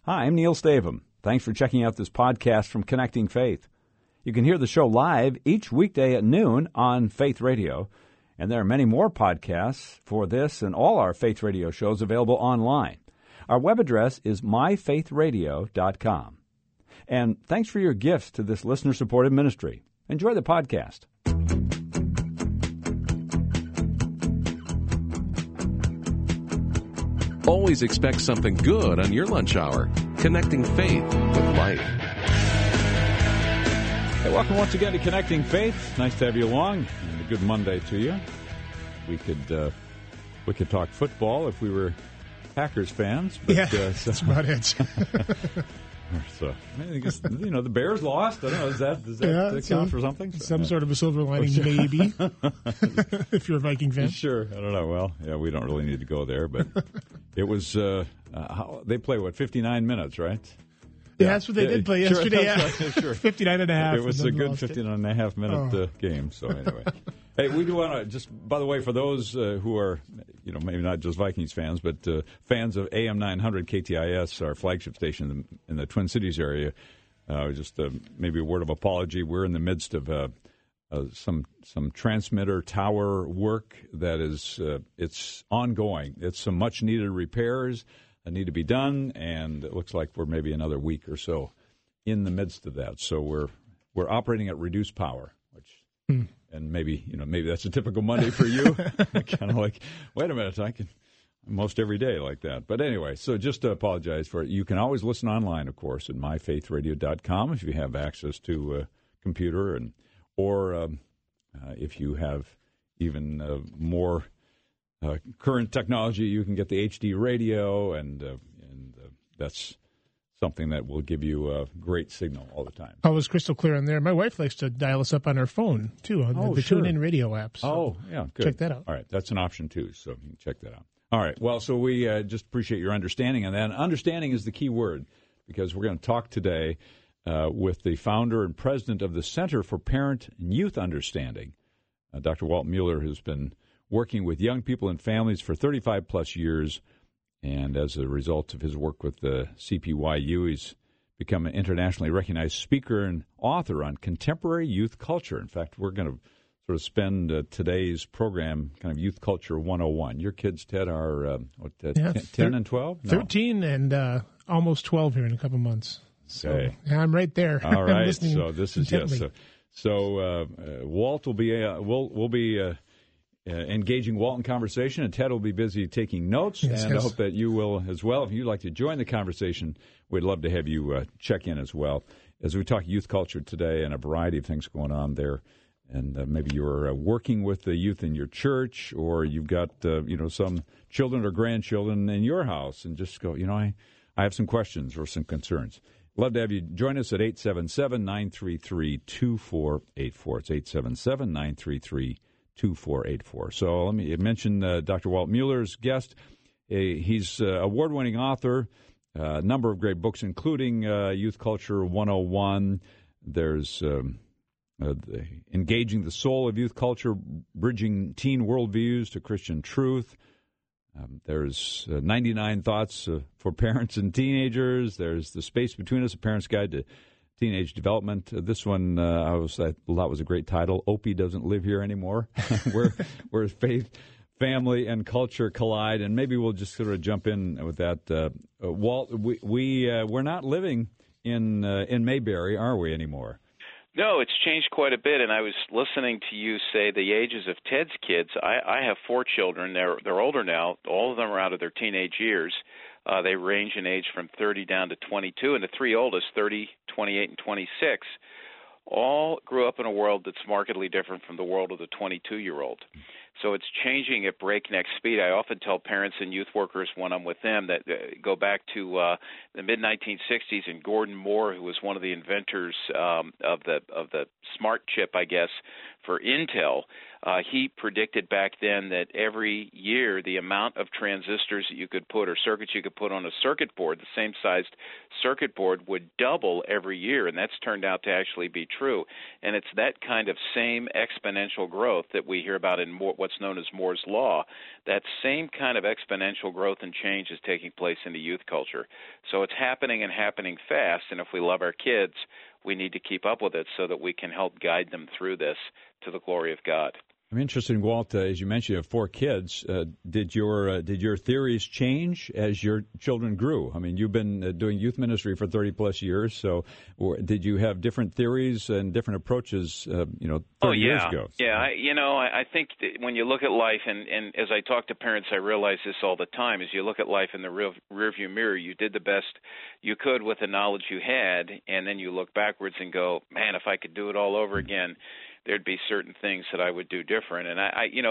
Hi, I'm Neil Stavum. Thanks for checking out this podcast from Connecting Faith. You can hear the show live each weekday at noon on Faith Radio, and there are many more podcasts for this and all our Faith Radio shows available online. Our web address is myfaithradio.com. And thanks for your gifts to this listener-supported ministry. Enjoy the podcast. Always expect something good on your lunch hour. Connecting Faith with Life. Hey, welcome once again to Connecting Faith. Nice to have you along, and a good Monday to you. We could talk football if we were Packers fans. But, yeah, that's about it. So, I guess, the Bears lost. I don't know. Does that count for something? Some sort of a silver lining, maybe, if you're a Viking fan. Sure. I don't know. Well, yeah, we don't really need to go there, but it was, they play, 59 minutes, right? Yeah, that's what they did play yesterday. Sure. 59 and a half. It was a good 59 and a half minute game. So anyway. Hey, we do want to just, by the way, for those who are, maybe not just Vikings fans, but fans of AM 900 KTIS, our flagship station in the Twin Cities area, just maybe a word of apology. We're in the midst of some transmitter tower work that is it's ongoing. It's some much needed repairs that need to be done, and it looks like we're maybe another week or so in the midst of that. So we're operating at reduced power, which. And maybe that's a typical Monday for you. Kind of like, wait a minute, I can most every day like that. But anyway, so just to apologize for it. You can always listen online, of course, at myfaithradio.com if you have access to a computer, or if you have even more current technology, you can get the HD radio, and that's something that will give you a great signal all the time. I was crystal clear on there. My wife likes to dial us up on her phone, too, on the TuneIn radio app. So yeah, good. Check that out. All right, that's an option, too, so you can check that out. All right, well, so we just appreciate your understanding on that. Understanding is the key word, because we're going to talk today with the founder and president of the Center for Parent and Youth Understanding, Dr. Walt Mueller, who's been working with young people and families for 35-plus years. And as a result of his work with the CPYU, he's become an internationally recognized speaker and author on contemporary youth culture. In fact, we're going to sort of spend today's program kind of Youth Culture 101. Your kids, Ted, are 10 and 12? No. 13 and almost 12 here in a couple months. So okay. I'm right there. All right. So this is, yes. So Walt will be, we'll be engaging Walt in conversation, and Ted will be busy taking notes, I hope that you will as well. If you'd like to join the conversation, we'd love to have you check in as well as we talk youth culture today and a variety of things going on there. And maybe you're working with the youth in your church, or you've got some children or grandchildren in your house, and just go, I have some questions or some concerns. Love to have you join us at 877-933-2484. It's 877-933-2484. So let me mention Dr. Walt Mueller's guest. He's an award-winning author, a number of great books, including Youth Culture 101. There's Engaging the Soul of Youth Culture, Bridging Teen Worldviews to Christian Truth. There's 99 Thoughts for Parents and Teenagers. There's The Space Between Us, A Parent's Guide to Teenage Development. This one I thought was a great title. Opie Doesn't Live Here Anymore, where faith, family, and culture collide. And maybe we'll just sort of jump in with that. Walt, we're not living in Mayberry, are we, anymore? No, it's changed quite a bit. And I was listening to you say the ages of Ted's kids. I have 4 children. They're older now. All of them are out of their teenage years. They range in age from 30 down to 22, and the 3 oldest, 30, 28, and 26, all grew up in a world that's markedly different from the world of the 22-year-old. So it's changing at breakneck speed. I often tell parents and youth workers when I'm with them that go back to the mid-1960s, and Gordon Moore, who was one of the inventors of the smart chip, I guess, for Intel, He predicted back then that every year the amount of transistors that you could put or circuits you could put on a circuit board, the same sized circuit board, would double every year, and that's turned out to actually be true. And it's that kind of same exponential growth that we hear about in what's known as Moore's Law. That same kind of exponential growth and change is taking place in the youth culture. So it's happening and happening fast, and if we love our kids, we need to keep up with it so that we can help guide them through this to the glory of God. I'm interested, Walt, as you mentioned, you have 4 kids. Did your theories change as your children grew? I mean, you've been doing youth ministry for 30-plus years, so did you have different theories and different approaches, 30 years ago? Yeah, I think that when you look at life, and as I talk to parents, I realize this all the time, as you look at life in the rearview mirror, you did the best you could with the knowledge you had, and then you look backwards and go, man, if I could do it all over again, there'd be certain things that I would do different. And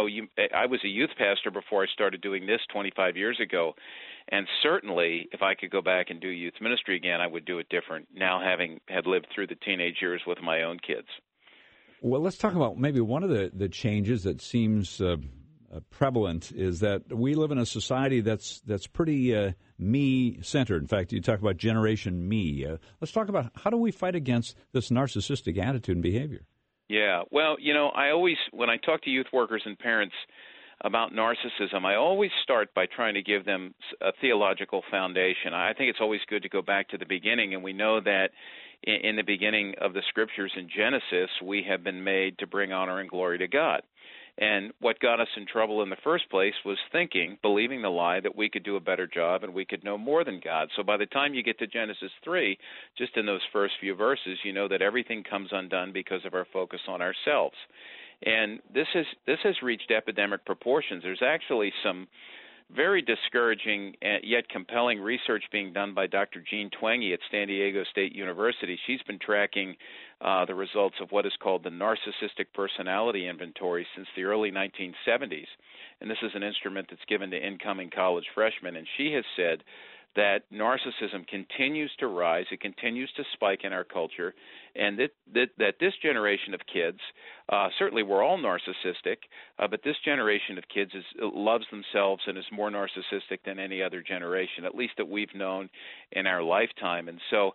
I was a youth pastor before I started doing this 25 years ago, and certainly if I could go back and do youth ministry again, I would do it different, now having had lived through the teenage years with my own kids. Well, let's talk about maybe one of the changes that seems prevalent is that we live in a society that's pretty me-centered. In fact, you talk about Generation Me. Let's talk about how do we fight against this narcissistic attitude and behavior? Yeah, well, I always, when I talk to youth workers and parents about narcissism, I always start by trying to give them a theological foundation. I think it's always good to go back to the beginning, and we know that in the beginning of the Scriptures in Genesis, we have been made to bring honor and glory to God. And what got us in trouble in the first place was believing the lie that we could do a better job and we could know more than God. So by the time you get to Genesis 3, just in those first few verses, you know that everything comes undone because of our focus on ourselves. And this has reached epidemic proportions. There's actually some very discouraging yet compelling research being done by Dr. Jean Twenge at San Diego State University. She's been tracking the results of what is called the Narcissistic Personality Inventory since the early 1970s. And this is an instrument that's given to incoming college freshmen. And she has said that narcissism continues to rise, it continues to spike in our culture, and that this generation of kids, certainly we're all narcissistic, but this generation of kids loves themselves and is more narcissistic than any other generation, at least that we've known in our lifetime. And so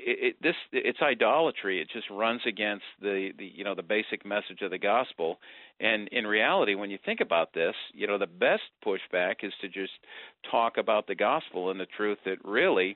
it's idolatry. It just runs against the basic message of the gospel. And in reality, when you think about this, the best pushback is to just talk about the gospel and the truth that really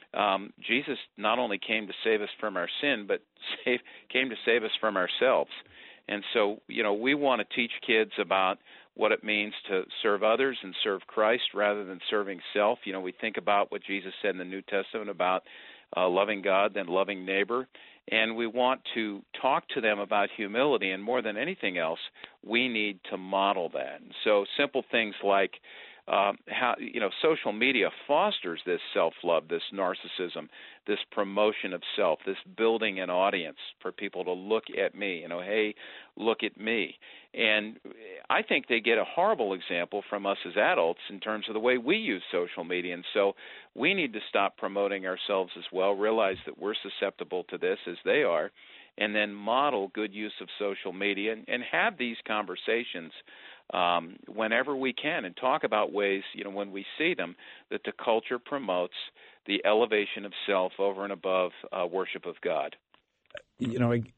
Jesus not only came to save us from our sin, but came to save us from ourselves. And so, we want to teach kids about what it means to serve others and serve Christ rather than serving self. We think about what Jesus said in the New Testament about loving God and loving neighbor. And we want to talk to them about humility, and more than anything else, we need to model that. And so simple things like how social media fosters this self-love, this narcissism, this promotion of self, this building an audience for people to look at me, hey, look at me. And I think they get a horrible example from us as adults in terms of the way we use social media. And so we need to stop promoting ourselves as well, realize that we're susceptible to this as they are, and then model good use of social media and have these conversations whenever we can, and talk about ways, when we see them, that the culture promotes the elevation of self over and above worship of God. We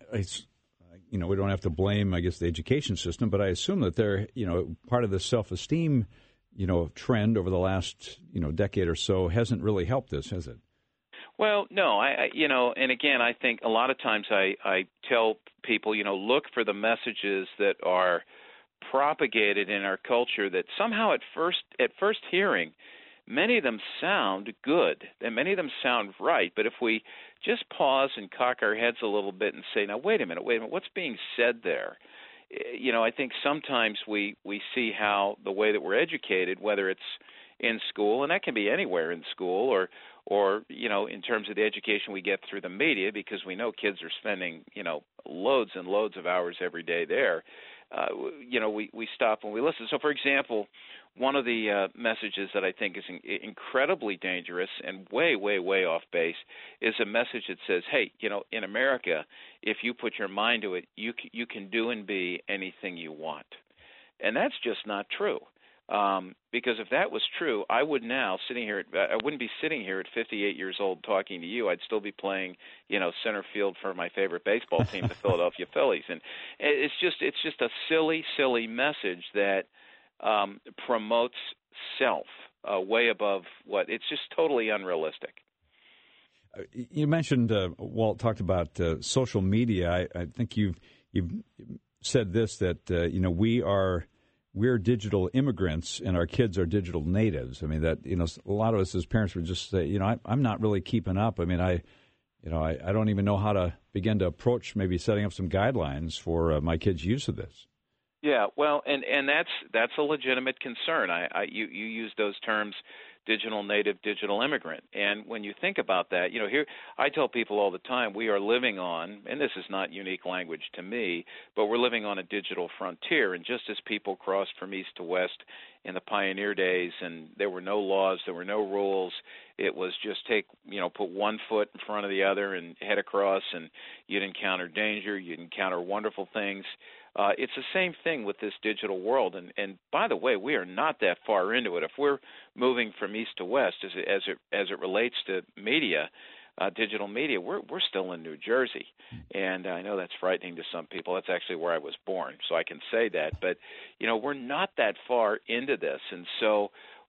don't have to blame, I guess, the education system, but I assume that they're, part of the self-esteem, trend over the last, decade or so hasn't really helped this, has it? Well, no, and again, I think a lot of times I tell people, look for the messages that are propagated in our culture that somehow at first hearing, many of them sound good and many of them sound right. But if we just pause and cock our heads a little bit and say, now, wait a minute, what's being said there? I think sometimes we see how the way that we're educated, whether it's in school, and that can be anywhere in school, or in terms of the education we get through the media, because we know kids are spending, loads and loads of hours every day there. We stop and we listen. So, for example, one of the messages that I think is incredibly dangerous and way, way, way off base is a message that says, hey, in America, if you put your mind to it, you can do and be anything you want. And that's just not true. Because if that was true, I wouldn't be sitting here at 58 years old talking to you. I'd still be playing, center field for my favorite baseball team, the Philadelphia Phillies. And it's just a silly, silly message that promotes self way above what it's just totally unrealistic. You mentioned Walt talked about social media. I think you've said this that we're digital immigrants and our kids are digital natives. I mean that a lot of us as parents would just say I'm not really keeping up. I mean I don't even know how to begin to approach maybe setting up some guidelines for my kids' use of this. Yeah, well, and that's a legitimate concern. You use those terms, digital native, digital immigrant, and when you think about that, here I tell people all the time we are living on, and this is not unique language to me, but we're living on a digital frontier. And just as people crossed from east to west in the pioneer days, and there were no laws, there were no rules. It was just put one foot in front of the other and head across, and you'd encounter danger, you'd encounter wonderful things. It's the same thing with this digital world, and by the way, we are not that far into it. If we're moving from east to west as it relates to media, digital media, we're still in New Jersey, and I know that's frightening to some people. That's actually where I was born, so I can say that. But we're not that far into this, and so.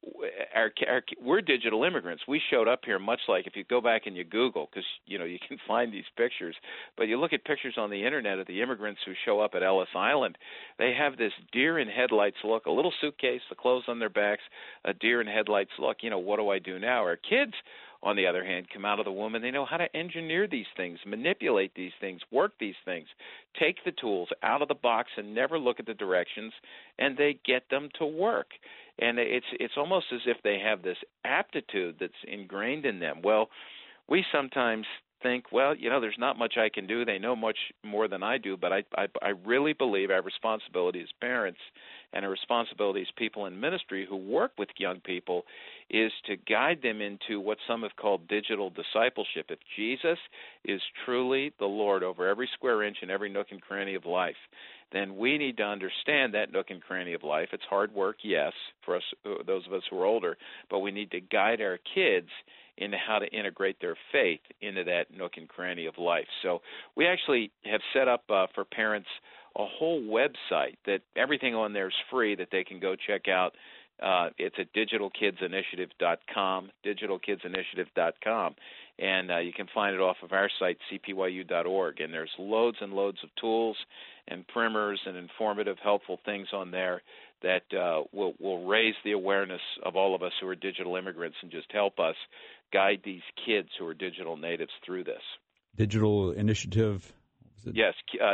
We're digital immigrants. We showed up here much like if you go back and you Google, because you can find these pictures, but you look at pictures on the internet of the immigrants who show up at Ellis Island, they have this deer in headlights look, a little suitcase, the clothes on their backs, a deer in headlights look, what do I do now? Our kids, on the other hand, come out of the womb and they know how to engineer these things, manipulate these things, work these things, take the tools out of the box and never look at the directions, and they get them to work. And it's almost as if they have this aptitude that's ingrained in them. Well, we sometimes think, there's not much I can do. They know much more than I do. But I really believe our responsibility as parents and our responsibility as people in ministry who work with young people is to guide them into what some have called digital discipleship. If Jesus is truly the Lord over every square inch and every nook and cranny of life, then we need to understand that nook and cranny of life. It's hard work, yes, for us, those of us who are older, but we need to guide our kids into how to integrate their faith into that nook and cranny of life. So we actually have set up for parents a whole website that everything on there is free that they can go check out. It's at digitalkidsinitiative.com, digitalkidsinitiative.com. And you can find it off of our site, cpyu.org. And there's loads and loads of tools and primers and informative, helpful things on there that will raise the awareness of all of us who are digital immigrants and just help us guide these kids who are digital natives through this. Digital Initiative? Yes,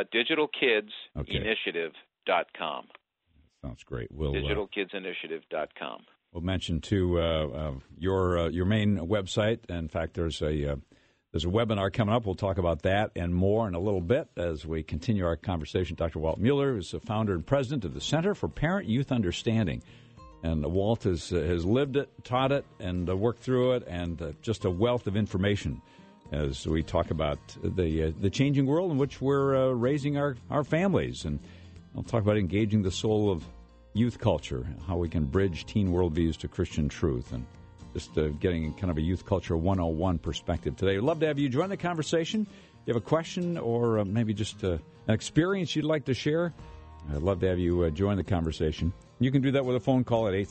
digitalkidsinitiative.com. Sounds great. digitalkidsinitiative.com. We'll mention too your main website. In fact, there's a webinar coming up. We'll talk about that and more in a little bit as we continue our conversation. Dr. Walt Mueller is the founder and president of the Center for Parent-Youth Understanding, and Walt has lived it, taught it, and worked through it, and just a wealth of information as we talk about the changing world in which we're raising our families. And I'll talk about engaging the soul of youth culture, how we can bridge teen worldviews to Christian truth, and just getting kind of a youth culture 101 perspective today. I'd love to have you join the conversation. If you have a question or maybe just an experience you'd like to share, I'd love to have you join the conversation. You can do that with a phone call at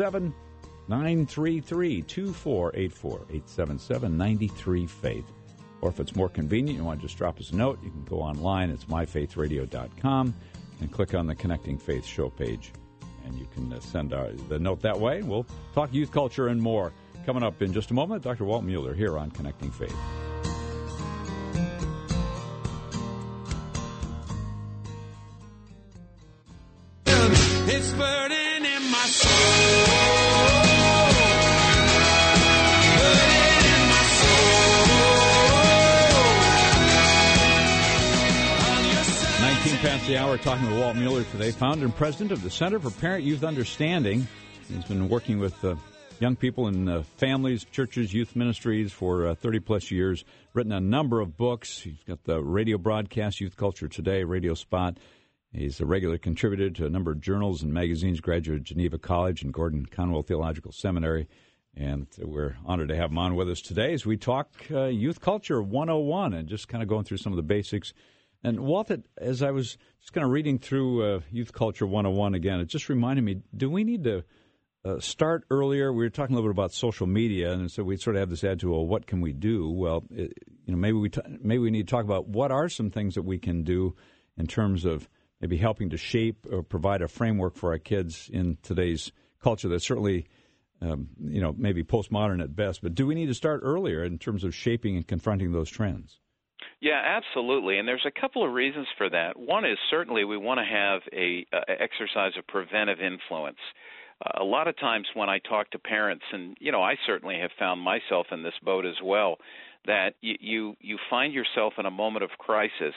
877-933-2484, 877-93-FAITH. Or if it's more convenient, you want to just drop us a note, you can go online. It's myfaithradio.com and click on the Connecting Faith show page. And you can send the note that way. We'll talk youth culture and more. Coming up in just a moment, Dr. Walt Mueller here on Connecting Faith. It's burning in my soul. 19 past the hour, talking with Walt Mueller today, founder and president of the Center for Parent-Youth Understanding. He's been working with young people in families, churches, youth ministries for 30-plus years, written a number of books. He's got the radio broadcast, Youth Culture Today, Radio Spot. He's a regular contributor to a number of journals and magazines, graduate of Geneva College and Gordon Conwell Theological Seminary. And we're honored to have him on with us today as we talk Youth Culture 101 and just kind of going through some of the basics. And Walt, as I was just kind of reading through Youth Culture 101 again, it just reminded me, do we need to start earlier? We were talking a little bit about social media, and so we sort of have this attitude, well, what can we do? Well, maybe we need to talk about what are some things that we can do in terms of maybe helping to shape or provide a framework for our kids in today's culture that's certainly, maybe postmodern at best. But do we need to start earlier in terms of shaping and confronting those trends? Yeah, absolutely, and there's a couple of reasons for that. One is certainly we want to have a exercise of preventive influence. A lot of times when I talk to parents, and I certainly have found myself in this boat as well, that you find yourself in a moment of crisis,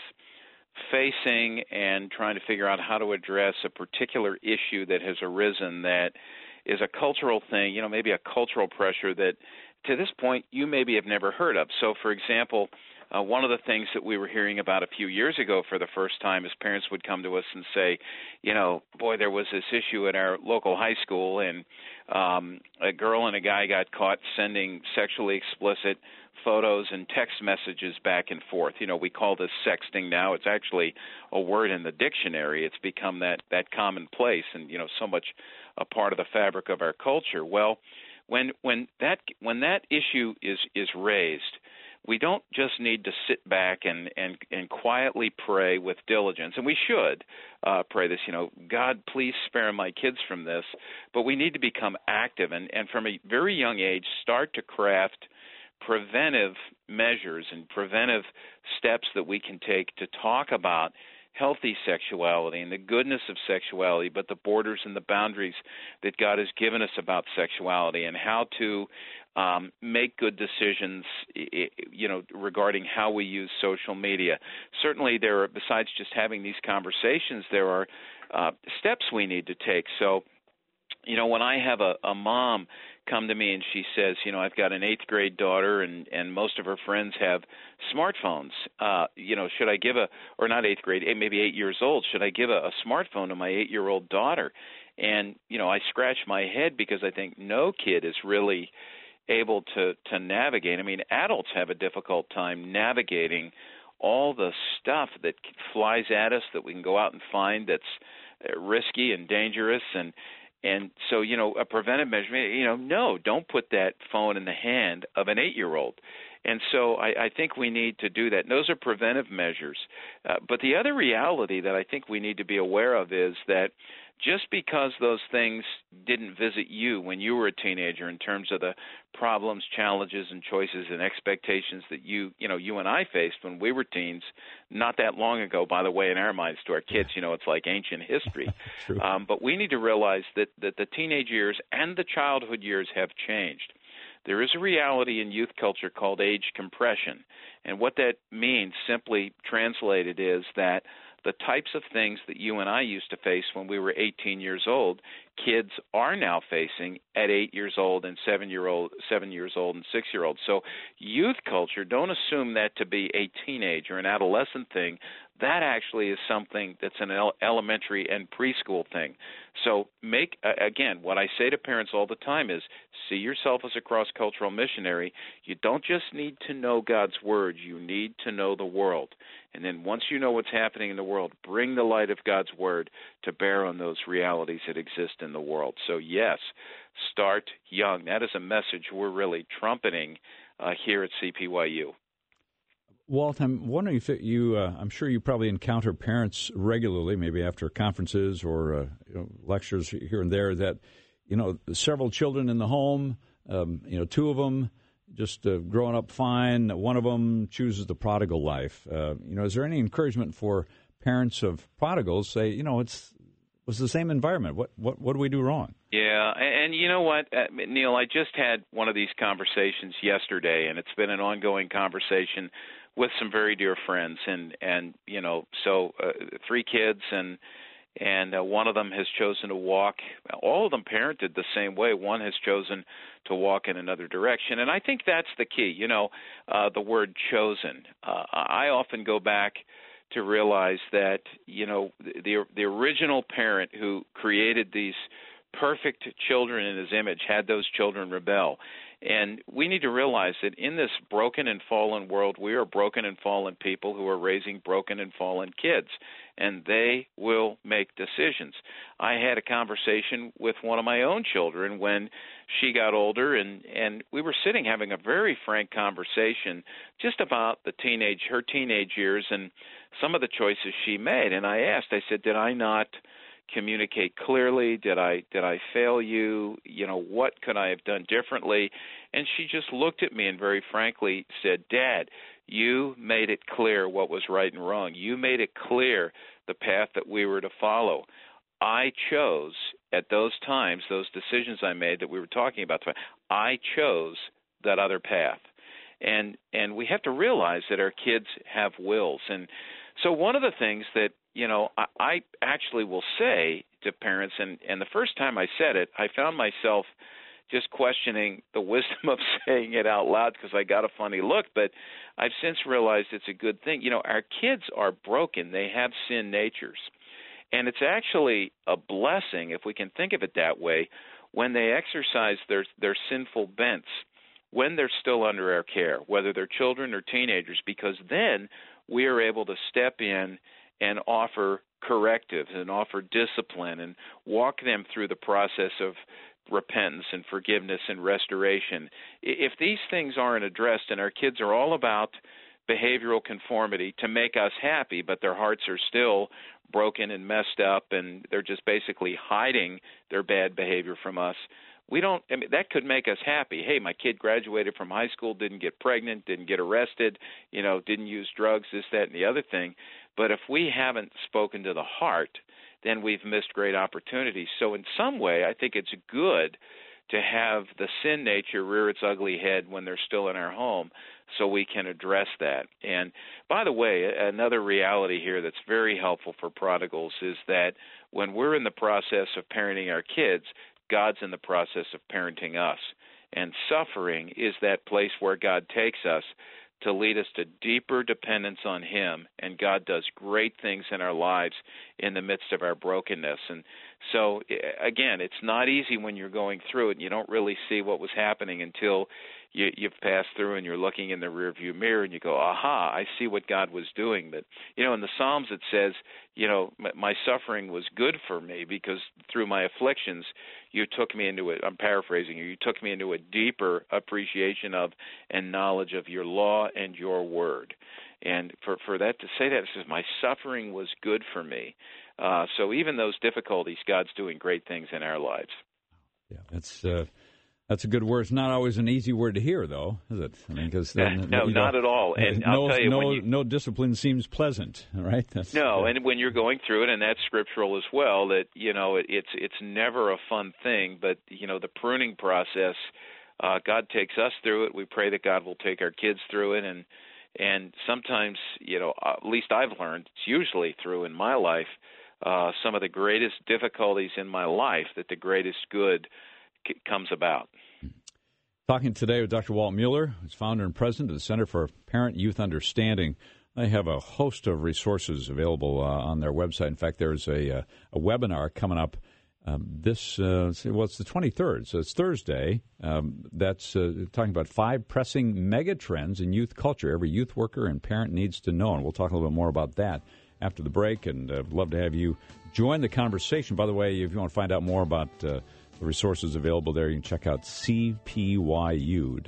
facing and trying to figure out how to address a particular issue that has arisen that is a cultural thing, maybe a cultural pressure that to this point you maybe have never heard of. So, for example, one of the things that we were hearing about a few years ago for the first time is parents would come to us and say, boy, there was this issue at our local high school, and a girl and a guy got caught sending sexually explicit photos and text messages back and forth. We call this sexting now. It's actually a word in the dictionary. It's become that commonplace and, so much a part of the fabric of our culture. Well, when that issue is raised, we don't just need to sit back and quietly pray with diligence, and we should pray this, God, please spare my kids from this, but we need to become active and from a very young age start to craft preventive measures and preventive steps that we can take to talk about healthy sexuality and the goodness of sexuality, but the borders and the boundaries that God has given us about sexuality and how to make good decisions, regarding how we use social media. Certainly there are, besides just having these conversations, there are steps we need to take. So, when I have a mom come to me and she says, I've got an 8th grade daughter and most of her friends have smartphones. Should I give or not 8th grade, maybe 8 years old, should I give a smartphone to my 8-year-old daughter? And, I scratch my head because I think no kid is really able to navigate. I mean, adults have a difficult time navigating all the stuff that flies at us that we can go out and find that's risky and dangerous and so, a preventive measure, no, don't put that phone in the hand of an 8-year-old. And so I think we need to do that. And those are preventive measures. But the other reality that I think we need to be aware of is that just because those things didn't visit you when you were a teenager in terms of the problems, challenges, and choices and expectations that you and I faced when we were teens, not that long ago, by the way, in our minds to our kids, it's like ancient history. But we need to realize that the teenage years and the childhood years have changed. There is a reality in youth culture called age compression. And what that means, simply translated, is that the types of things that you and I used to face when we were 18 years old, kids are now facing at 8 years old and 7 years old and 6 year old. So youth culture, don't assume that to be a teenage or an adolescent thing. That actually is something that's an elementary and preschool thing. So again, what I say to parents all the time is see yourself as a cross-cultural missionary. You don't just need to know God's Word. You need to know the world. And then once you know what's happening in the world, bring the light of God's Word to bear on those realities that exist in the world. So yes, start young. That is a message we're really trumpeting here at CPYU. Walt, I'm wondering if I'm sure you probably encounter parents regularly, maybe after conferences or lectures here and there, that, several children in the home, 2 of them just growing up fine, one of them chooses the prodigal life. Is there any encouragement for parents of prodigals say, it was the same environment? What do we do wrong? Yeah, and you know what, Neil, I just had one of these conversations yesterday, and it's been an ongoing conversation with some very dear friends, and 3 kids, and And one of them has chosen to walk. All of them parented the same way. One has chosen to walk in another direction. And I think that's the key, the word chosen. I often go back to realize that, the original parent who created these perfect children in his image had those children rebel. And we need to realize that in this broken and fallen world, we are broken and fallen people who are raising broken and fallen kids, and they will make decisions. I had a conversation with one of my own children when she got older, and we were sitting having a very frank conversation just about her teenage years and some of the choices she made. And I asked, I said, did I not communicate clearly? Did I fail you? What could I have done differently? And she just looked at me and very frankly said, Dad, you made it clear what was right and wrong. You made it clear the path that we were to follow. I chose at those times, those decisions I made that we were talking about, I chose that other path. And we have to realize that our kids have wills. And so one of the things that I actually will say to parents, and the first time I said it, I found myself just questioning the wisdom of saying it out loud because I got a funny look, but I've since realized it's a good thing. Our kids are broken. They have sin natures. And it's actually a blessing, if we can think of it that way, when they exercise their sinful bents, when they're still under our care, whether they're children or teenagers, because then we are able to step in and offer correctives and offer discipline and walk them through the process of repentance and forgiveness and restoration. If these things aren't addressed, and our kids are all about behavioral conformity to make us happy, but their hearts are still broken and messed up, and they're just basically hiding their bad behavior from us, that could make us happy. Hey, my kid graduated from high school, didn't get pregnant, didn't get arrested, didn't use drugs, this, that, and the other thing. But if we haven't spoken to the heart, then we've missed great opportunities. So in some way, I think it's good to have the sin nature rear its ugly head when they're still in our home so we can address that. And by the way, another reality here that's very helpful for prodigals is that when we're in the process of parenting our kids, God's in the process of parenting us. And suffering is that place where God takes us to lead us to deeper dependence on Him, and God does great things in our lives in the midst of our brokenness. And so, again, it's not easy when you're going through it, and you don't really see what was happening until you've passed through and you're looking in the rearview mirror and you go, aha, I see what God was doing. But, in the Psalms it says, my suffering was good for me because through my afflictions you took me into it. I'm paraphrasing you took me into a deeper appreciation of and knowledge of your law and your word. And for that to say that, it says my suffering was good for me. So even those difficulties, God's doing great things in our lives. Yeah, that's a good word. It's not always an easy word to hear, though, is it? I mean, because no, not at all. And I'll tell you, no discipline seems pleasant, right? And when you're going through it, and that's scriptural as well, that it's never a fun thing. But the pruning process, God takes us through it. We pray that God will take our kids through it, and sometimes, at least I've learned, it's usually through in my life, some of the greatest difficulties in my life that the greatest good comes about. Talking today with Dr. Walt Mueller, who's founder and president of the Center for Parent-Youth Understanding. They have a host of resources available on their website. In fact, there's a webinar coming up it's the 23rd, so it's Thursday. That's talking about 5 pressing mega trends in youth culture every youth worker and parent needs to know. And we'll talk a little bit more about that after the break, and I'd love to have you join the conversation. By the way, if you want to find out more about the resources available there, you can check out cpyu.org,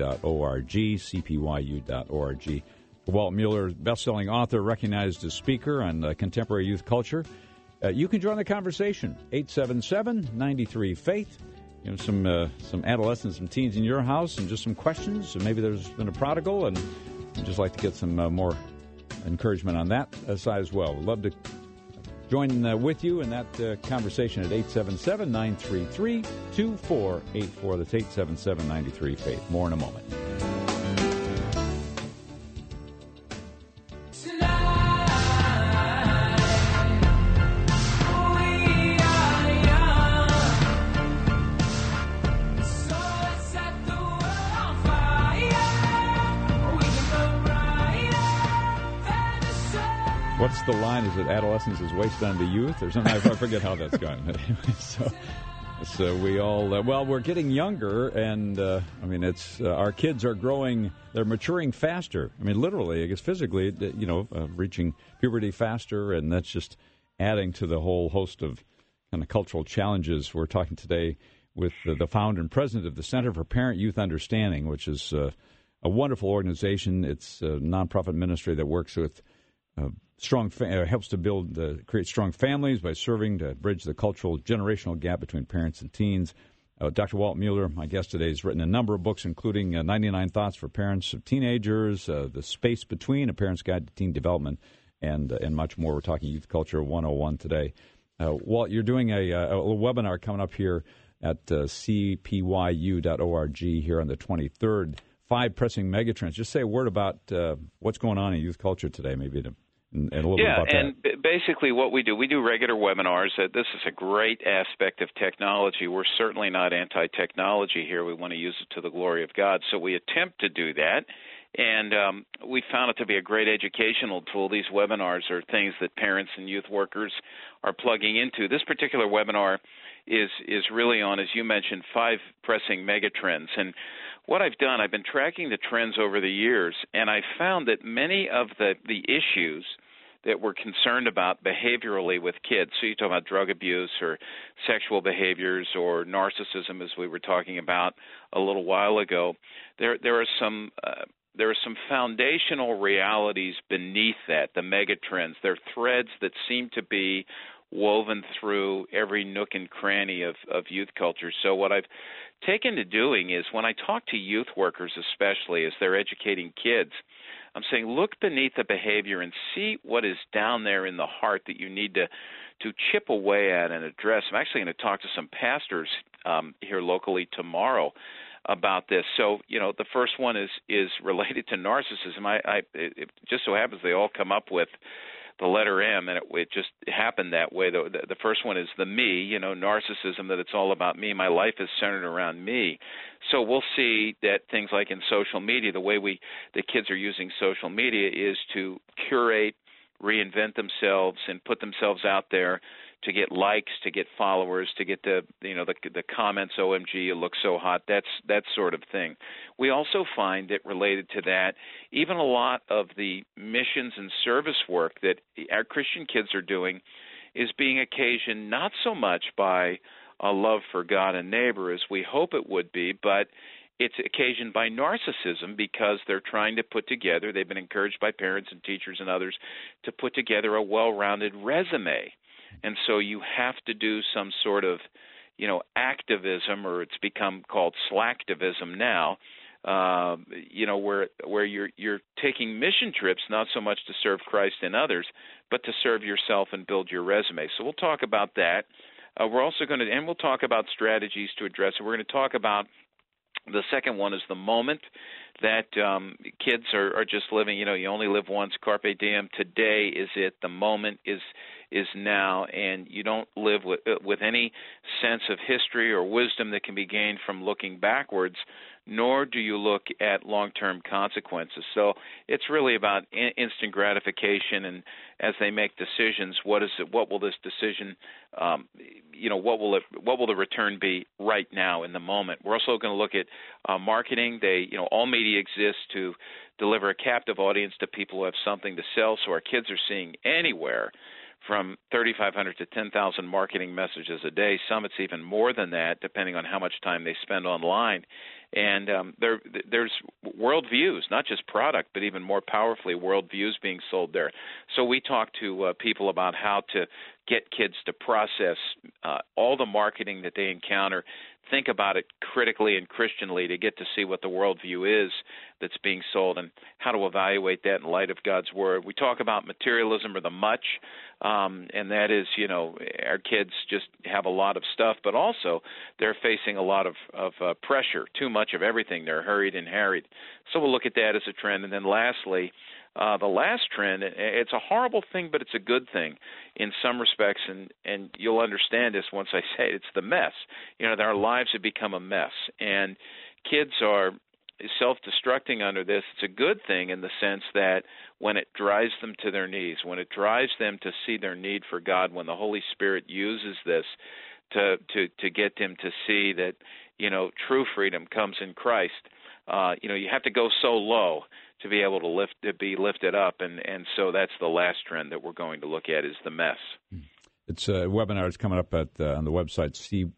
cpyu.org. Walt Mueller, best-selling author, recognized as speaker on contemporary youth culture. You can join the conversation, 877-93-FAITH. Some adolescents, some teens in your house, and just some questions. So maybe there's been a prodigal, and you'd just like to get some more encouragement on that side as well. We'd love to join with you in that conversation at 877-933-2484. That's 877-93-FAITH. More in a moment. We What's the line? Is it adolescence is wasted on the youth or something? I forget how that's gone. So we all, we're getting younger, and it's our kids are growing, they're maturing faster. I mean, literally, I guess physically, reaching puberty faster, and that's just adding to the whole host of kind of cultural challenges. We're talking today with the founder and president of the Center for Parent Youth Understanding, which is a wonderful organization. It's a nonprofit ministry that works with helps to create strong families by serving to bridge the cultural generational gap between parents and teens. Dr. Walt Mueller, my guest today, has written a number of books, including 99 Thoughts for Parents of Teenagers, The Space Between, A Parent's Guide to Teen Development, and much more. We're talking Youth Culture 101 today. Walt, you're doing a webinar coming up here at cpyu.org here on the 23rd. 5 pressing megatrends. Just say a word about what's going on in youth culture today, maybe, and a little bit about that. Yeah, and basically what we do regular webinars. This is a great aspect of technology. We're certainly not anti-technology here. We want to use it to the glory of God, so we attempt to do that. And we found it to be a great educational tool. These webinars are things that parents and youth workers are plugging into. This particular webinar is really on, as you mentioned, 5 pressing megatrends. And what I've done, I've been tracking the trends over the years, and I found that many of the issues that we're concerned about behaviorally with kids, so you talk about drug abuse or sexual behaviors or narcissism, as we were talking about a little while ago, there are some foundational realities beneath that, the megatrends. They're threads that seem to be woven through every nook and cranny of youth culture. So what I've taken to doing is when I talk to youth workers, especially as they're educating kids, I'm saying look beneath the behavior and see what is down there in the heart that you need to chip away at and address. I'm actually going to talk to some pastors here locally tomorrow about this. So, the first one is related to narcissism. It just so happens they all come up with the letter M, and it just happened that way. The first one is the me, narcissism, that it's all about me. My life is centered around me. So we'll see that things like in social media, the way the kids are using social media is to curate, reinvent themselves, and put themselves out there to get likes, to get followers, to get the comments, OMG, you look so hot, that sort of thing. We also find that related to that, even a lot of the missions and service work that our Christian kids are doing is being occasioned not so much by a love for God and neighbor as we hope it would be, but it's occasioned by narcissism because they're trying to put together, they've been encouraged by parents and teachers and others to put together a well-rounded resume. And so you have to do some sort of, activism, or it's become called slacktivism now, where you're taking mission trips not so much to serve Christ and others, but to serve yourself and build your resume. So we'll talk about that. We're also going to, and we'll talk about strategies to address it. We're going to talk about the second one is the moment that kids are just living. You only live once. Carpe diem. Today is it. The moment is now, and you don't live with any sense of history or wisdom that can be gained from looking backwards, nor do you look at long-term consequences. So it's really about instant gratification, and as they make decisions, what will this decision, what will the return be right now in the moment? We're also going to look at marketing. All media exists to deliver a captive audience to people who have something to sell. So our kids are seeing anywhere from 3,500 to 10,000 marketing messages a day. Some it's even more than that, depending on how much time they spend online. And there's worldviews, not just product, but even more powerfully, worldviews being sold there. So we talk to people about how to get kids to process all the marketing that they encounter, think about it critically and Christianly to get to see what the worldview is that's being sold and how to evaluate that in light of God's Word. We talk about materialism or the much, and that is, our kids just have a lot of stuff, but also they're facing a lot of pressure, too much of everything. They're hurried and harried. So we'll look at that as a trend. And then lastly, the last trend, it's a horrible thing, but it's a good thing in some respects, and you'll understand this once I say it. It's the mess. Our lives have become a mess, and kids are self-destructing under this, it's a good thing in the sense that when it drives them to their knees, when it drives them to see their need for God, when the Holy Spirit uses this to get them to see that, true freedom comes in Christ. You have to go so low to be able to be lifted up, and so that's the last trend that we're going to look at is the mess. It's a webinar that's coming up on the website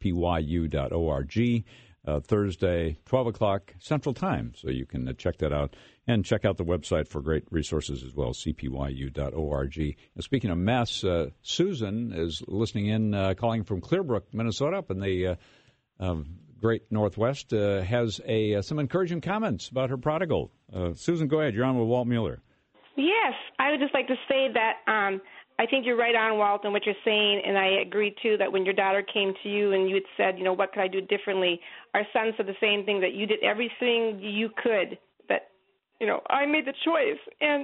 cpyu.org. Thursday, 12 o'clock Central Time. So you can check that out and check out the website for great resources as well, cpyu.org. And speaking of mess, Susan is listening in, calling from Clearbrook, Minnesota, up in the great Northwest, has some encouraging comments about her prodigal. Susan, go ahead. You're on with Walt Mueller. Yes, I would just like to say that I think you're right on, Walt, in what you're saying, and I agree, too, that when your daughter came to you and you had said, what could I do differently, our son said the same thing, that you did everything you could, that, I made the choice. And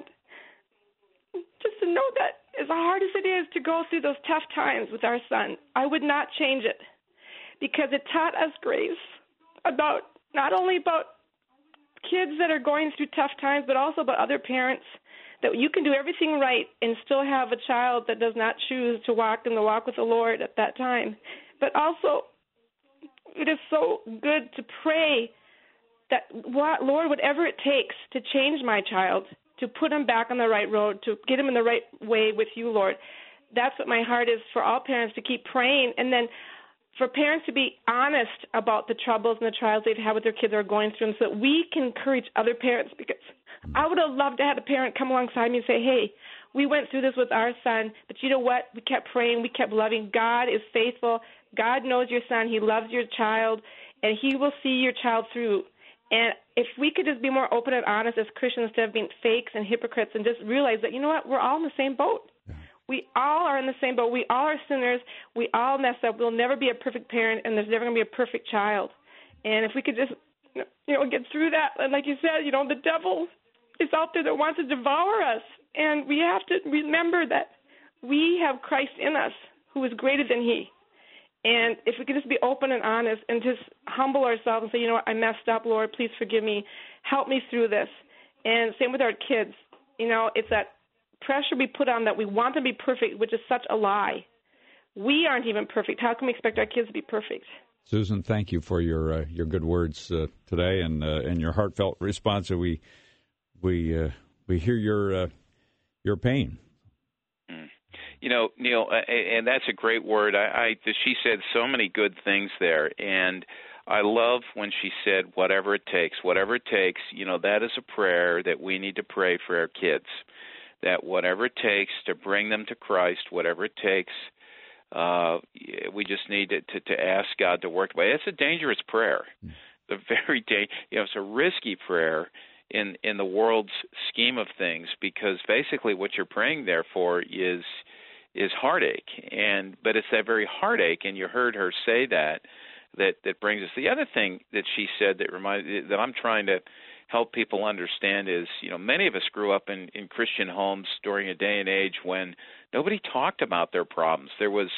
just to know that as hard as it is to go through those tough times with our son, I would not change it because it taught us grace about not only about kids that are going through tough times, but also about other parents, that you can do everything right and still have a child that does not choose to walk in the walk with the Lord at that time. But also, it is so good to pray that, Lord, whatever it takes to change my child, to put him back on the right road, to get him in the right way with you, Lord. That's what my heart is for all parents, to keep praying. And then for parents to be honest about the troubles and the trials they've had with their kids are going through, so that we can encourage other parents, because I would have loved to have a parent come alongside me and say, hey, we went through this with our son, but you know what? We kept praying. We kept loving. God is faithful. God knows your son. He loves your child, and he will see your child through. And if we could just be more open and honest as Christians instead of being fakes and hypocrites, and just realize that, we're all in the same boat. Yeah. We all are in the same boat. We all are sinners. We all mess up. We'll never be a perfect parent, and there's never going to be a perfect child. And if we could just, get through that, and like you said, the devil is out there that wants to devour us. And we have to remember that we have Christ in us who is greater than he. And if we could just be open and honest and just humble ourselves and say, I messed up, Lord, please forgive me. Help me through this. And same with our kids. It's that pressure we put on that we want them to be perfect, which is such a lie. We aren't even perfect. How can we expect our kids to be perfect? Susan, thank you for your good words today and your heartfelt response. We hear your pain. Neil, and that's a great word. She said so many good things there, and I love when she said, whatever it takes, that is a prayer that we need to pray for our kids, that whatever it takes to bring them to Christ, whatever it takes, we just need to ask God to work. But it's a dangerous prayer. It's a risky prayer in the world's scheme of things, because basically what you're praying there for is heartache, but it's that very heartache, and you heard her say that brings us. The other thing that she said that I'm trying to help people understand is, many of us grew up in Christian homes during a day and age when nobody talked about their problems. There was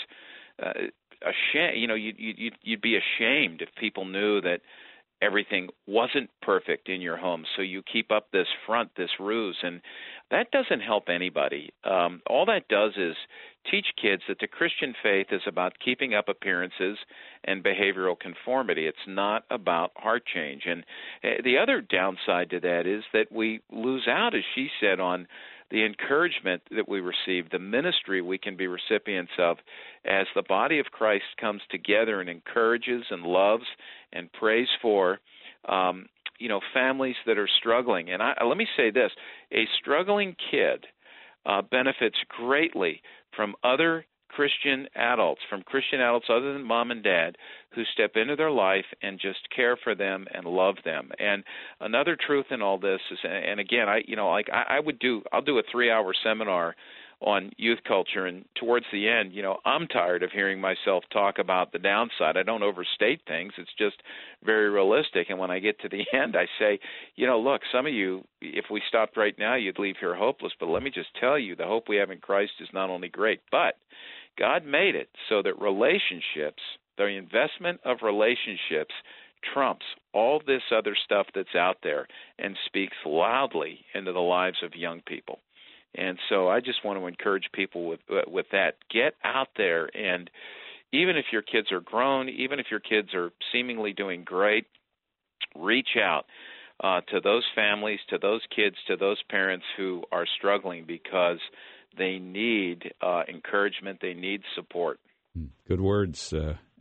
a shame. You'd be ashamed if people knew that everything wasn't perfect in your home, so you keep up this front, this ruse, and that doesn't help anybody. All that does is teach kids that the Christian faith is about keeping up appearances and behavioral conformity. It's not about heart change. And the other downside to that is that we lose out, as she said, on the encouragement that we receive, the ministry we can be recipients of as the body of Christ comes together and encourages and loves and prays for families that are struggling. And let me say this, a struggling kid benefits greatly from other Christian adults other than mom and dad, who step into their life and just care for them and love them. And another truth in all this is, and again, I'll do a 3-hour seminar on youth culture, and towards the end, I'm tired of hearing myself talk about the downside. I don't overstate things. It's just very realistic. And when I get to the end, I say, look, some of you, if we stopped right now, you'd leave here hopeless. But let me just tell you, the hope we have in Christ is not only great, but God made it so that relationships, the investment of relationships, trumps all this other stuff that's out there and speaks loudly into the lives of young people. And so I just want to encourage people with that. Get out there, and even if your kids are grown, even if your kids are seemingly doing great, reach out to those families, to those kids, to those parents who are struggling, because they need encouragement, they need support. Good words.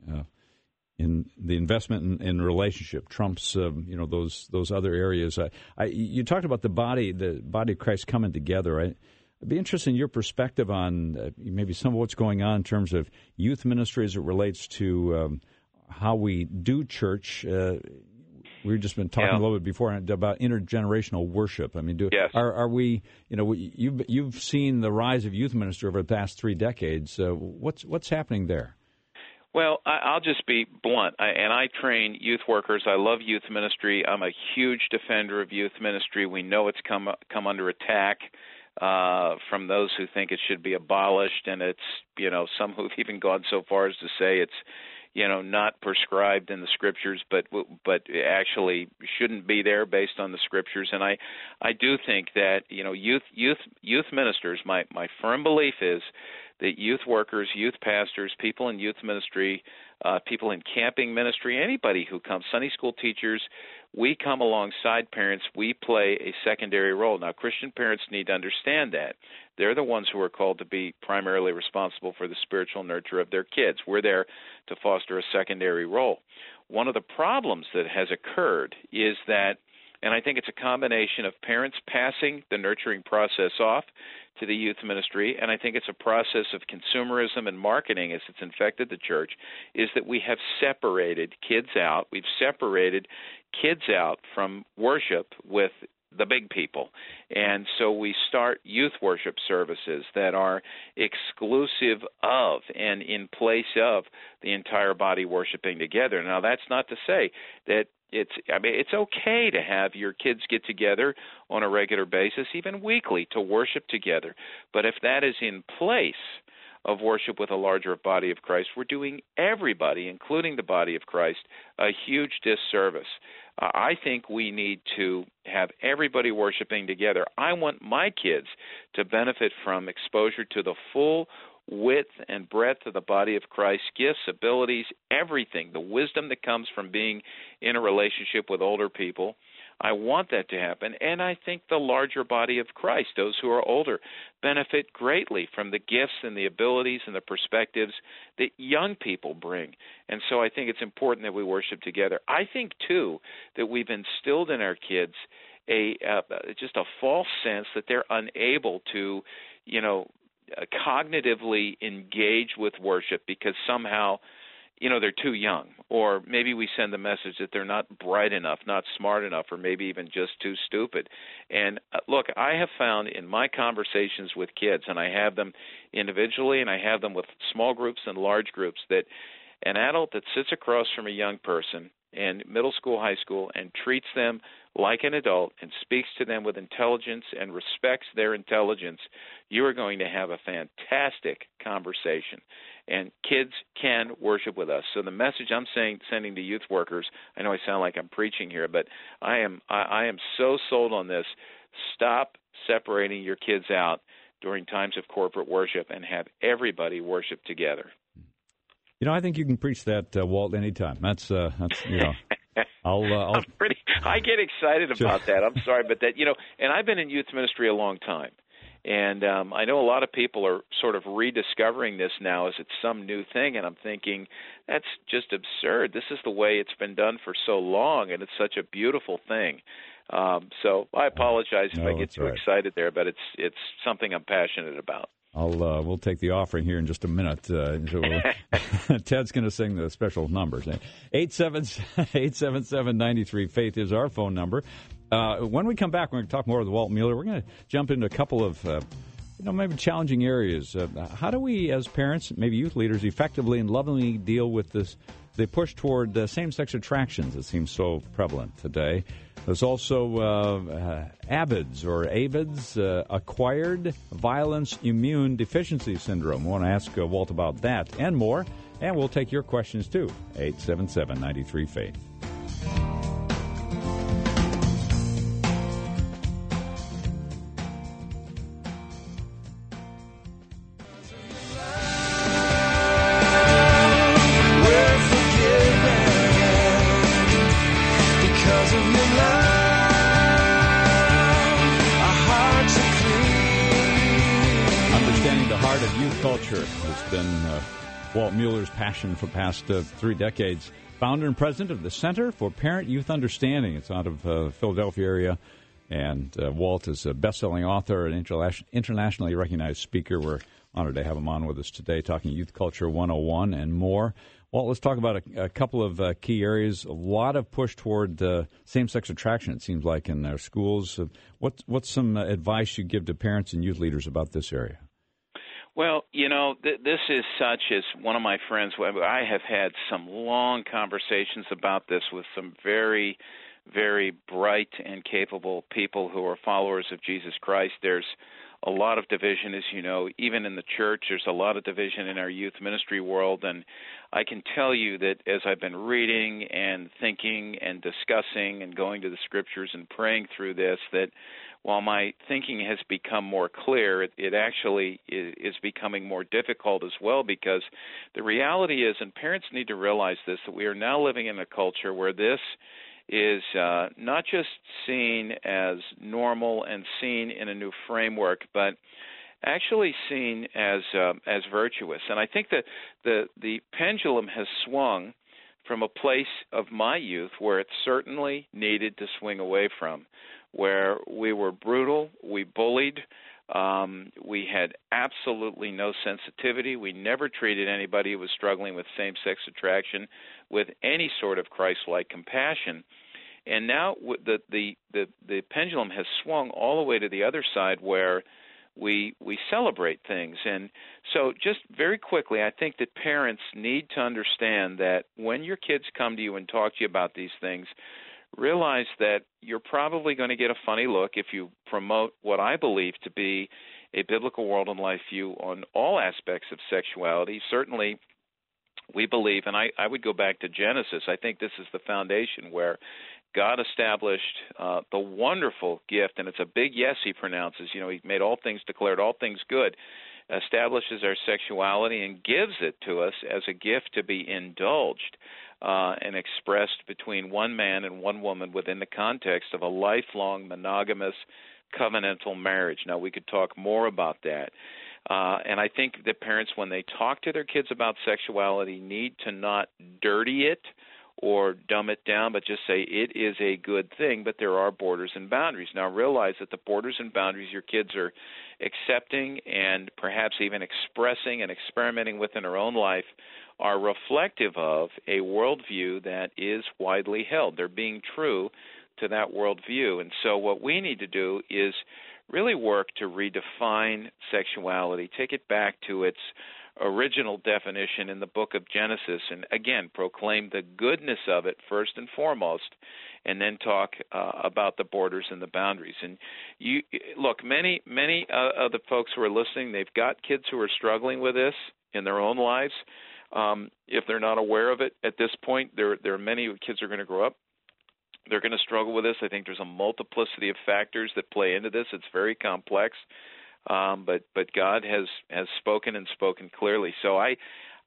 In the investment in relationship trumps, those other areas. You talked about the body of Christ coming together. I'd be interested in your perspective on maybe some of what's going on in terms of youth ministry as it relates to how we do church. We've just been talking a little bit before about intergenerational worship. I mean, yes. Are we? You've seen the rise of youth ministry over the past 3 decades. What's happening there? Well, I'll just be blunt. I train youth workers. I love youth ministry. I'm a huge defender of youth ministry. We know it's come under attack from those who think it should be abolished, and it's some who've even gone so far as to say it's not prescribed in the scriptures, but actually shouldn't be there based on the scriptures. And I do think that youth ministers. My firm belief is that youth workers, youth pastors, people in youth ministry, people in camping ministry, anybody who comes, Sunday school teachers, we come alongside parents. We play a secondary role. Now, Christian parents need to understand that. They're the ones who are called to be primarily responsible for the spiritual nurture of their kids. We're there to foster a secondary role. One of the problems that has occurred is that, and I think it's a combination of parents passing the nurturing process off to the youth ministry, and I think it's a process of consumerism and marketing as it's infected the church, is that we have separated kids out. We've separated kids out from worship with the big people. And so we start youth worship services that are exclusive of and in place of the entire body worshiping together. Now, that's not to say that it's okay to have your kids get together on a regular basis, even weekly, to worship together. But if that is in place of worship with a larger body of Christ, we're doing everybody, including the body of Christ, a huge disservice. I think we need to have everybody worshiping together. I want my kids to benefit from exposure to the full width and breadth of the body of Christ, gifts, abilities, everything, the wisdom that comes from being in a relationship with older people. I want that to happen, and I think the larger body of Christ, those who are older, benefit greatly from the gifts and the abilities and the perspectives that young people bring. And so I think it's important that we worship together. I think, too, that we've instilled in our kids just a false sense that they're unable to, cognitively engage with worship because somehow, they're too young, or maybe we send the message that they're not bright enough, not smart enough, or maybe even just too stupid. And look, I have found in my conversations with kids, and I have them individually and I have them with small groups and large groups, that an adult that sits across from a young person in middle school, high school, and treats them like an adult and speaks to them with intelligence and respects their intelligence, you are going to have a fantastic conversation. And kids can worship with us. So the message I'm sending to youth workers, I know I sound like I'm preaching here, but I am so sold on this. Stop separating your kids out during times of corporate worship and have everybody worship together. I think you can preach that, Walt, anytime. That's I get excited about that. I'm sorry, but that, and I've been in youth ministry a long time. And I know a lot of people are sort of rediscovering this now as it's some new thing, and I'm thinking, that's just absurd. This is the way it's been done for so long, and it's such a beautiful thing. So I apologize if I get too excited there, but it's something I'm passionate about. We'll take the offering here in just a minute. Ted's going to sing the special numbers. 877-93-FAITH is our phone number. When we come back, we're going to talk more with Walt Mueller. We're going to jump into a couple of maybe challenging areas. How do we, as parents, maybe youth leaders, effectively and lovingly deal with the push toward same-sex attractions that seems so prevalent today? There's also AVIDS, Acquired Violence Immune Deficiency Syndrome. I want to ask Walt about that and more, and we'll take your questions, too. 877-93-FAITH. heart of youth culture has been Walt Mueller's passion for past 3 decades. Founder and president of the Center for Parent-Youth Understanding. It's out of Philadelphia area. And Walt is a best-selling author and internationally recognized speaker. We're honored to have him on with us today, talking Youth Culture 101 and more. Walt, let's talk about a couple of key areas. A lot of push toward same-sex attraction, it seems like, in our schools. What's some advice you give to parents and youth leaders about this area? Well, this is such as one of my friends. I have had some long conversations about this with some very, very bright and capable people who are followers of Jesus Christ. There's a lot of division, as you know, even in the church. There's a lot of division in our youth ministry world, and I can tell you that as I've been reading and thinking and discussing and going to the scriptures and praying through this, that while my thinking has become more clear, it actually is becoming more difficult as well, because the reality is, and parents need to realize this, that we are now living in a culture where this is not just seen as normal and seen in a new framework, but actually seen as virtuous. And I think that the pendulum has swung from a place of my youth where it certainly needed to swing away from, where we were brutal, we bullied, we had absolutely no sensitivity. We never treated anybody who was struggling with same-sex attraction with any sort of Christ-like compassion. And now the pendulum has swung all the way to the other side, where we celebrate things. And so just very quickly, I think that parents need to understand that when your kids come to you and talk to you about these things, realize that you're probably going to get a funny look if you promote what I believe to be a biblical world and life view on all aspects of sexuality. Certainly, we believe, and I would go back to Genesis. I think this is the foundation where God established the wonderful gift, and it's a big yes he pronounces. He made all things, declared all things good, establishes our sexuality and gives it to us as a gift to be indulged and expressed between one man and one woman within the context of a lifelong monogamous covenantal marriage. Now, we could talk more about that. And I think that parents, when they talk to their kids about sexuality, need to not dirty it or dumb it down, but just say it is a good thing, but there are borders and boundaries. Now, realize that the borders and boundaries your kids are accepting and perhaps even expressing and experimenting with in their own life are reflective of a worldview that is widely held. They're being true to that worldview. And so what we need to do is really work to redefine sexuality, take it back to its original definition in the book of Genesis, and again, proclaim the goodness of it first and foremost, and then talk about the borders and the boundaries. And you look, many of the folks who are listening, they've got kids who are struggling with this in their own lives. If they're not aware of it at this point, there are many kids who are going to grow up. They're going to struggle with this. I think there's a multiplicity of factors that play into this. It's very complex. But God has spoken and spoken clearly. So I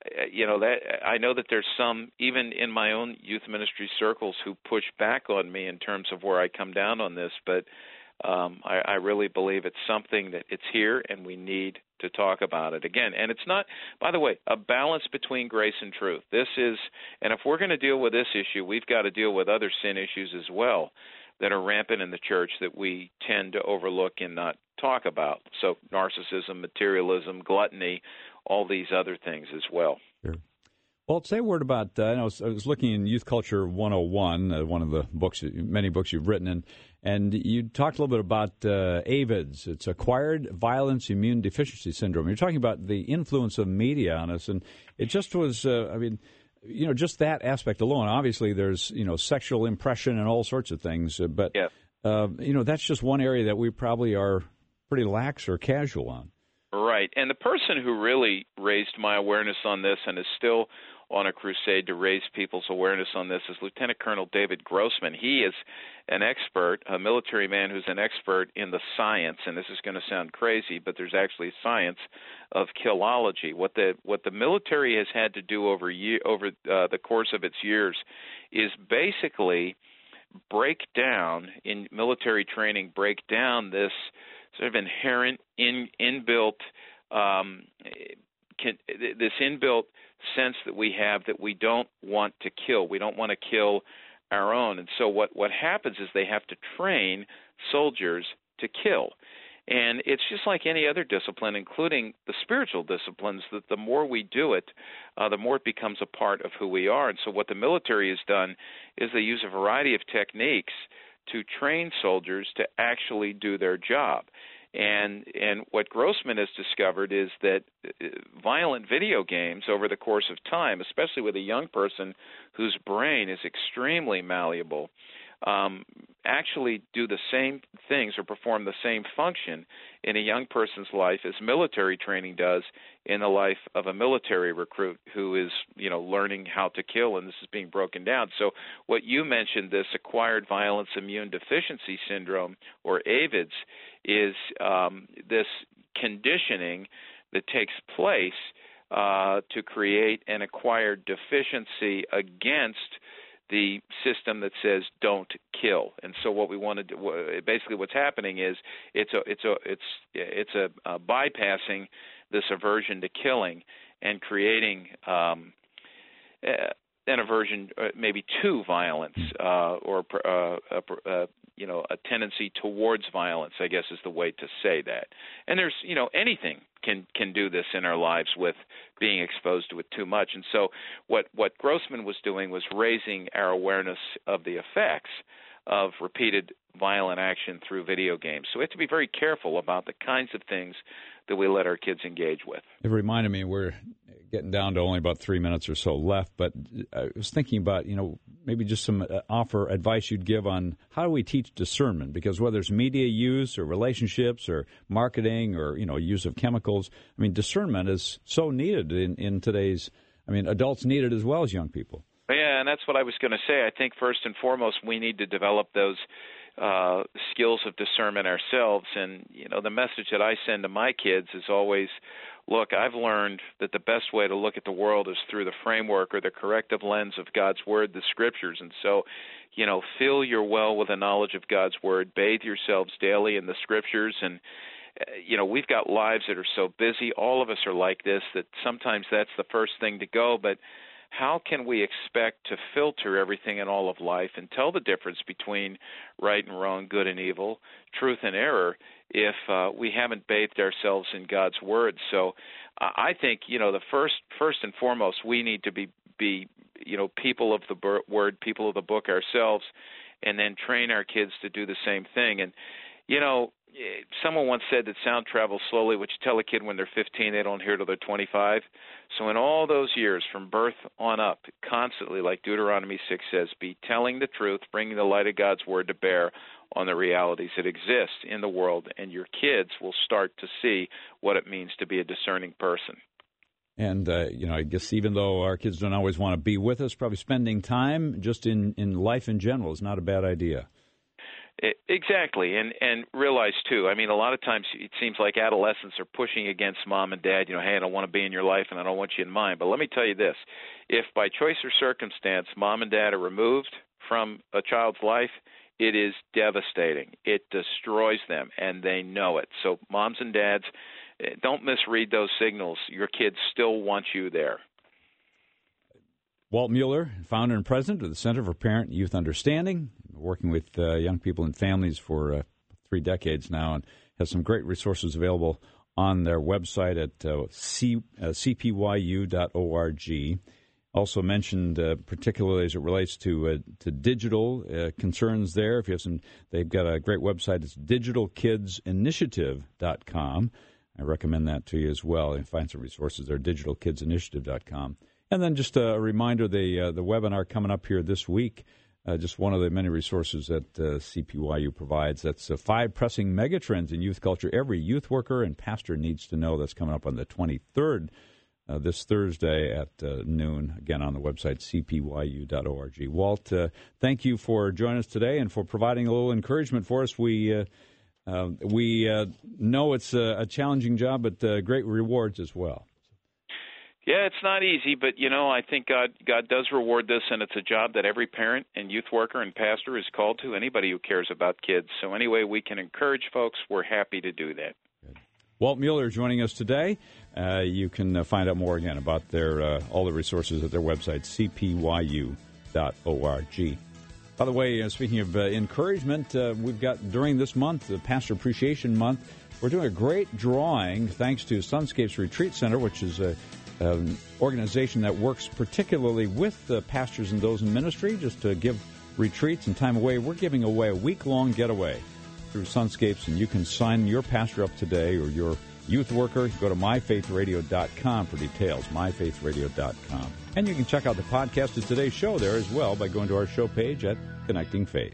know that there's some, even in my own youth ministry circles, who push back on me in terms of where I come down on this. But I really believe it's something that it's here, and we need to talk about it again. And it's not, by the way, a balance between grace and truth. This is, and if we're going to deal with this issue, we've got to deal with other sin issues as well that are rampant in the church that we tend to overlook and not talk about. So narcissism, materialism, gluttony, all these other things as well. Sure. Well, say a word about, I was looking in Youth Culture 101, one of the books, many books you've written, and you talked a little bit about AVIDS. It's Acquired Violence Immune Deficiency Syndrome. You're talking about the influence of media on us, and it just was, just that aspect alone. Obviously, there's, sexual impression and all sorts of things, but, yeah. That's just one area that we probably are pretty lax or casual on. Right. And the person who really raised my awareness on this and is still on a crusade to raise people's awareness on this is Lieutenant Colonel David Grossman. He is an expert, a military man who's an expert in the science, and this is going to sound crazy, but there's actually a science of killology. What the military has had to do over the course of its years is basically break down, in military training, break down this sort of inherent, inbuilt this inbuilt sense that we have that we don't want to kill. We don't want to kill our own. And so what happens is they have to train soldiers to kill. And it's just like any other discipline, including the spiritual disciplines, that the more we do it, the more it becomes a part of who we are. And so what the military has done is they use a variety of techniques to train soldiers to actually do their job. And what Grossman has discovered is that violent video games over the course of time, especially with a young person whose brain is extremely malleable, actually do the same things or perform the same function in a young person's life as military training does in the life of a military recruit who is, learning how to kill, and this is being broken down. So what you mentioned, this acquired violence immune deficiency syndrome, or AVIDS, is this conditioning that takes place to create an acquired deficiency against the system that says don't kill. And so what we want to do, basically what's happening is it's bypassing this aversion to killing and creating an aversion maybe to violence or a tendency towards violence, I guess is the way to say that. And there's, anything can do this in our lives with being exposed to it too much. And so what Grossman was doing was raising our awareness of the effects of repeated violent action through video games. So we have to be very careful about the kinds of things that we let our kids engage with. It reminded me, we're getting down to only about 3 minutes or so left, but I was thinking about, maybe just some advice you'd give on how do we teach discernment, because whether it's media use or relationships or marketing or, use of chemicals, discernment is so needed in today's, adults need it as well as young people. Yeah, and that's what I was going to say. I think first and foremost we need to develop those skills of discernment ourselves. And, the message that I send to my kids is always, look, I've learned that the best way to look at the world is through the framework or the corrective lens of God's Word, the Scriptures. And so, fill your well with the knowledge of God's Word, bathe yourselves daily in the Scriptures. And, we've got lives that are so busy. All of us are like this, that sometimes that's the first thing to go. But how can we expect to filter everything in all of life and tell the difference between right and wrong, good and evil, truth and error, if we haven't bathed ourselves in God's Word? So I think, the first and foremost, we need to be people of the Word, people of the book ourselves, and then train our kids to do the same thing. And, someone once said that sound travels slowly. What you tell a kid when they're 15, they don't hear till they're 25. So in all those years, from birth on up, constantly, like Deuteronomy 6 says, be telling the truth, bringing the light of God's Word to bear on the realities that exist in the world, and your kids will start to see what it means to be a discerning person. And, I guess even though our kids don't always want to be with us, probably spending time just in life in general is not a bad idea. Exactly, and realize, too, a lot of times it seems like adolescents are pushing against mom and dad, hey, I don't want to be in your life and I don't want you in mine. But let me tell you this, if by choice or circumstance mom and dad are removed from a child's life, it is devastating. It destroys them, and they know it. So moms and dads, don't misread those signals. Your kids still want you there. Walt Mueller, founder and president of the Center for Parent and Youth Understanding, working with young people and families for 3 decades now, and has some great resources available on their website at cpyu.org. Also mentioned, particularly as it relates to digital concerns there. If you have they've got a great website. It's digitalkidsinitiative.com. I recommend that to you as well. You can find some resources there, digitalkidsinitiative.com. And then just a reminder, the webinar coming up here this week, just one of the many resources that CPYU provides. That's 5 pressing megatrends in youth culture every youth worker and pastor needs to know. That's coming up on the 23rd, this Thursday at noon, again on the website, cpyu.org. Walt, thank you for joining us today and for providing a little encouragement for us. We know it's a challenging job, but great rewards as well. Yeah, it's not easy, but, I think God does reward this, and it's a job that every parent and youth worker and pastor is called to, anybody who cares about kids. So any way we can encourage folks, we're happy to do that. Good. Walt Mueller joining us today. You can find out more again about their all the resources at their website, cpyu.org. By the way, speaking of encouragement, we've got during this month, the Pastor Appreciation Month, we're doing a great drawing thanks to Sunscapes Retreat Center, which is an organization that works particularly with the pastors and those in ministry just to give retreats and time away. We're giving away a week-long getaway through Sunscapes, and you can sign your pastor up today or your youth worker. Go to myfaithradio.com for details, myfaithradio.com. And you can check out the podcast of today's show there as well by going to our show page at Connecting Faith.